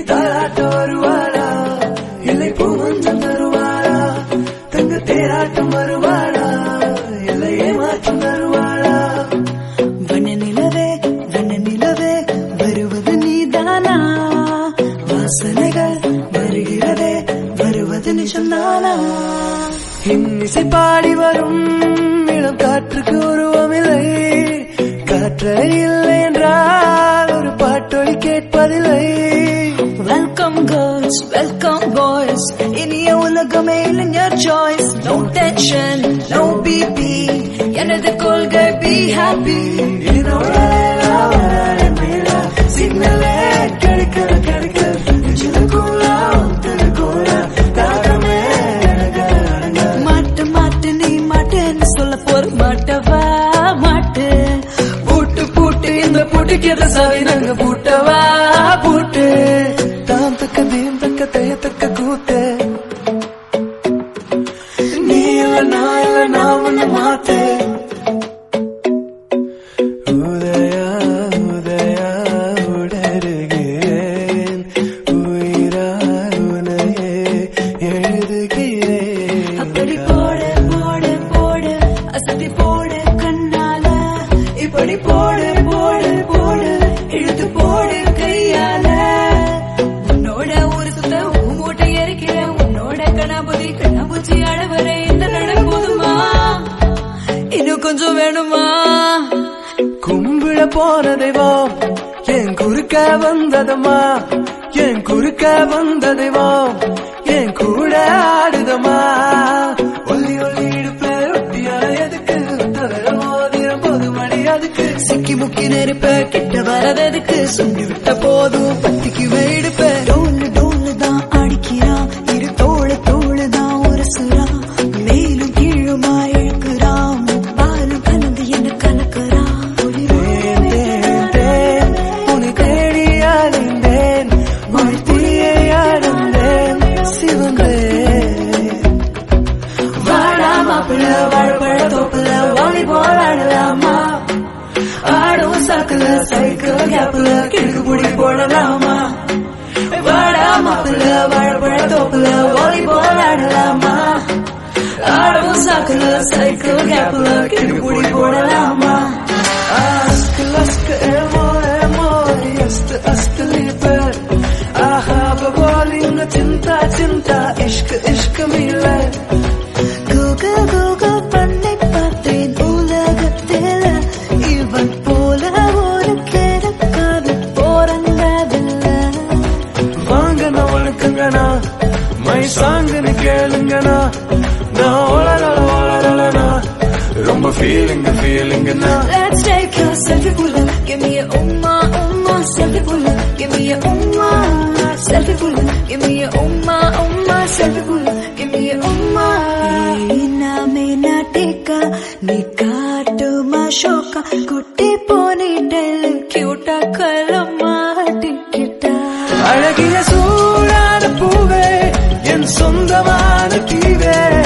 தாராட்ட வருவாளா இல்லை பூமஞ்சம் தருவாளா தங்க தேராட்டம் வருவாளா இல்லை ஏமாற்றம் தருவாளா வண்ணநிலவே வருவது நீதானா வாசனைகள் வருகிறதே வருவது நிஜம்தானா இன்னிசை பாடி வரும் இளம் காற்றுக்கு உருவமில்லை காற்று இல்லை என்றால் ஒரு பாட்டொலி கேட்பதில்லை வெல்கம் கேர்ள்ஸ் வெல்கம் பாய்ஸ் இனிய உலகமே இளைஞர் choice no tension no BP எனது கொள்கை பி ஹாப்பி என்னோட சிக்னலே கிடைக்க மாட்டு நீ மாட்டேன்னு சொல்ல போற மாட்டவா மாட்டு பூட்டு இந்த பூட்டுக்கு எதை சாவி நாங்க பூட்டவா பூட்டு தாம் தக்க தீம் தக்க தைய தக்க கூத்து நீ இல்ல நான் ஒண்ணு மாத்து உதயா உடருகிறேன் உயிரா உனையே எழுதுகிறேன் அப்படி போடு அசதி போடு கண்ணால இப்படி போடு இழுத்து போடு கையால உன்னோட ஒரு சுத்த மூட்டை எரிக்கிற உன்னோட கண்ணாபூச்சி அடவர இந்த நடப்போதுமா இன்னும் கொஞ்சம் வேணுமா கும்பிட போன தெய்வம் என் குறுக்க வந்ததம்மா என் குறுக்க வந்த தெய்வம் என் கூட ஆடுதம்மா ஒல்லி இடுப்ப ரொட்டியா எதுக்கு மோதிரம் போது மணி அதுக்கு சிக்கி முக்கி நெருப்ப கிட்ட வரதுக்கு சொல்லி விட்ட போதும் பத்திக்கு வெயிடுப்ப டோலு தான் அடிக்கிறான் இரு தோளு தான் உரசுறான் மேலும் கீழுமா இழுக்கிறான் பாலும் கலந்து என்ன கலக்குறான் உன்னை தேடி அடைந்தேன் வாழ்த்தியை அடைந்தேன் சிவந்தேன் வாடா மாப்பிள்ள வாழப்பழ தோப்புல வாலிபால் ஆடலாமா ஆடும் சாக்குல சைக்கிள் கேப்ல கிழக்கு புடி போடலாமா வாடா மாப்பிள்ள வாழப்பழ தோப்புல வாலிபால் ஆடலாமா ஆடும் சாக்குல சைக்கிள் கேப்ல கிழக்கு புடி போடலாமா لسك امور است lieber ahaba bolina cinta ishq mila Google பண்ணை பார்த்தேன் உலகத்தில இவன் போல ஒரு கிடக்காது போறங்கதில்லை வாங்க நான் வணக்கங்கண்ணா மை சாங்குன்னு கேளுங்கண்ணா நான் ஓலரலனா ரொம்ப ஃபீலிங்கண்ணா Let's take a selfie pull give me a umma selfie pull give me a umma selfie pull give me a umma selfie pull give me a umma ina mena tika nikatuma shoka kutti poni tel cute kalama tikita அழகிய சூடான பூவே என் சொந்தமான தீவே